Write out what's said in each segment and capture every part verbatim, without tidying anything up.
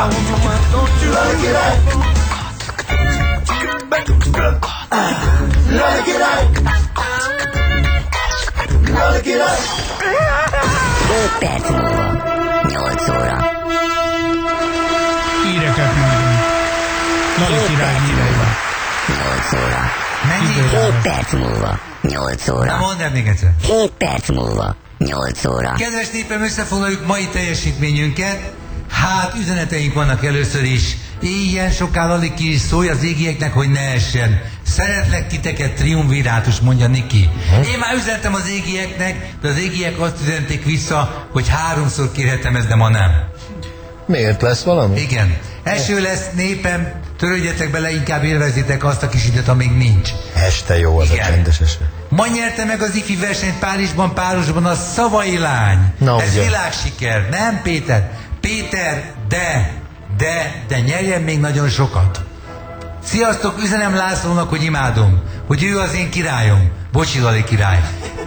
szóra! Lali király! Lali király! Lali király! öt perc múlva, nyolc óra. Híreket mondom. Lali király hírei. nyolc óra. Mennyi? hét perc múlva, nyolc Na óra. mondd el még egyszer. hét perc múlva, nyolc óra. Kedves népem, összefoglaljuk mai teljesítményünket. Hát üzeneteink vannak először is. Éjjel soká Lali ki is szólj az égieknek, hogy ne essen. Szeretlek titeket, triumvirátus, mondja Niki. Én már üzentem az égieknek, de az égiek azt üzenték vissza, hogy háromszor kérhetem ezt, de ma nem. Miért lesz valami? Igen. Eső lesz, népem, törődjetek bele, inkább élvezzétek azt a kis időt, amíg nincs. Este jó az Igen. a csendes eső. Ma nyerte meg az ifi versenyt Párizsban, párosban a Szavai lány. Na, Ez ugye. világsiker, nem Péter? Péter, de, de, de nyerjen még nagyon sokat. Sziasztok, üzenem Lászlónak, hogy imádom, hogy ő az én királyom. Bocsi, Lali király.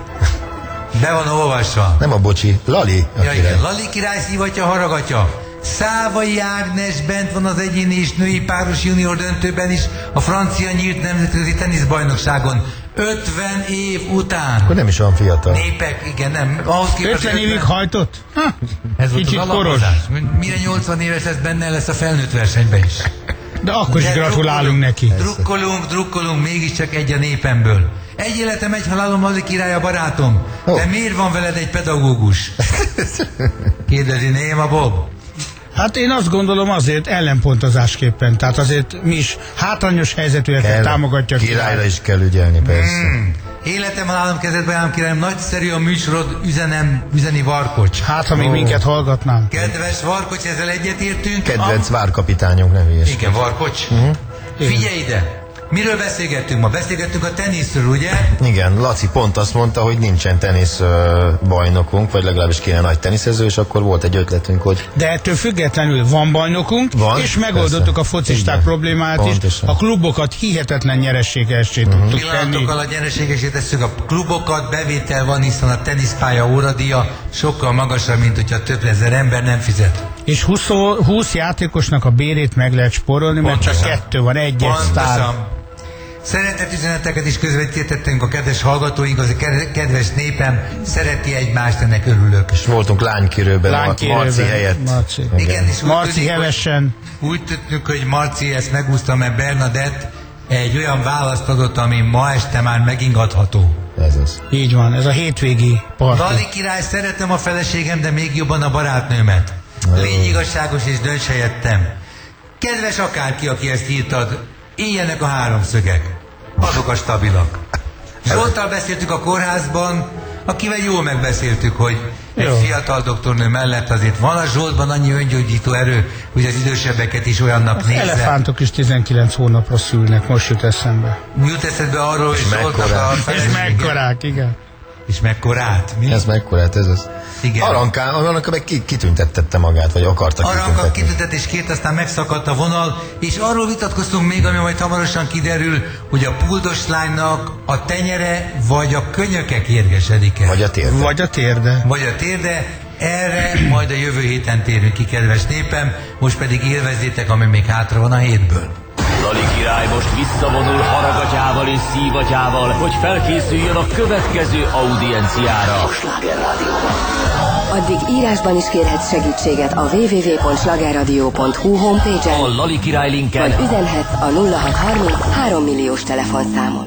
Be van olvasva. Nem a bocsi, Lali a Ja, király. igen, Lali király szívatja, haragatja. Szávai Ágnes bent van az egyéni és női páros junior döntőben is, a francia nyílt nemzetközi teniszbajnokságon. ötven év után. Akkor nem is olyan fiatal. Népek, igen, nem. Ahhoz képest, ötven hogy évig hajtott? Ha, ez volt kicsit az koros. alapozás. Mire nyolcvan éves lesz, benne lesz a felnőtt versenyben is. De akkor is De gratulálunk neki. Drukkolunk, drukkolunk, mégiscsak egy a népemből. Egy életem, egy halálom, Lali király a barátom. Ó. De miért van veled egy pedagógus? Kérdezi Néma Bob. Hát én azt gondolom azért ellenpontozásképpen. Tehát azért mi is hátrányos helyzetűeket Kell, támogatja. királyra is kell ügyelni, persze. Hmm. Életem, halálom, kezedbe állom, királyom, nagyszerű a műsorod, üzenem, üzeni Varkocs. Hát, ha még Ó. minket hallgatnám. Kedves Varkocs, ezzel egyetértünk. Kedvenc várkapitányunk, nem hülyes. Igen, Varkocs. Mhm. Figyelj ide! Miről beszélgettünk ma? Beszélgettünk a teniszről, ugye? Igen, Laci pont azt mondta, hogy nincsen tenisz ö, bajnokunk, vagy legalábbis kéne nagy teniszező, és akkor volt egy ötletünk, hogy De ettől függetlenül van bajnokunk, Van, és megoldottuk persze. a focisták Igen. problémáját is. Pontosan. A klubokat hihetetlen nyerességessé uh-huh. tudtuk tenni. Pillanatokkal a nyereségesé tesszük a klubokat, bevétel van, hiszen a teniszpálya óradíja sokkal magasabb, mint hogyha több ezer ember nem fizet. És húsz, húsz játékosnak a bérét meg lehet spórolni, mert csak Pontosan. kettő van, egy sztár. Pontosan. Szeretett üzeneteket is közvetítettünk a kedves hallgatóink, az a kedves népem szereti egymást, ennek örülök. és voltunk lánykérőben, Lánykérőben. Marci helyett. Marci. Igen, és úgy Marci tűnik, hogy- hevesen. Úgy tűnik, hogy Marci ezt megúszta, mert Bernadett egy olyan választ adott, ami ma este már megingatható. Ez az. Így van, ez a hétvégi parti. Lali király, szeretem a feleségem, de még jobban a barátnőmet. Légy igazságos és dönts helyettem. Kedves akárki, aki ezt írtad, éljenek a háromszögek. Azok a stabilak. Zsolttal beszéltük a kórházban, akivel jól megbeszéltük, hogy egy Jó. fiatal doktornő mellett azért van a Zsoltban annyi öngyógyító erő, hogy az idősebbeket is olyannak nézze. Elefántok is tizenkilenc hónapra szülnek, most jut eszembe. Jut eszedbe arról, hogy Zsoltnak mekkorát. a És felesége. mekkorák, igen. És mekkorát? Mi? Ez mekkorát, ez az. Igen. Aranka, Aranka meg ki- kitüntettette magát, vagy akarta Aranka kitüntetni. kitüntetés kért, aztán megszakadt a vonal, és arról vitatkoztunk még, ami majd hamarosan kiderül, hogy a puldos lánynak a tenyere vagy a könyöke kérgesedik-e. Vagy a térde. Vagy a térde. vagy a térde. Erre majd a jövő héten térünk ki, kedves népem, most pedig élvezzétek, ami még hátra van a hétből. Lali király most visszavonul haragatyával és szívatyával, hogy felkészüljön a következő audienciára. Addig írásban is kérhetsz segítséget a double-u double-u double pont slágerradio pont hu homepage-en, A Lali király linken vagy üzenhetsz a nulla hat harminc három milliós telefonszámon.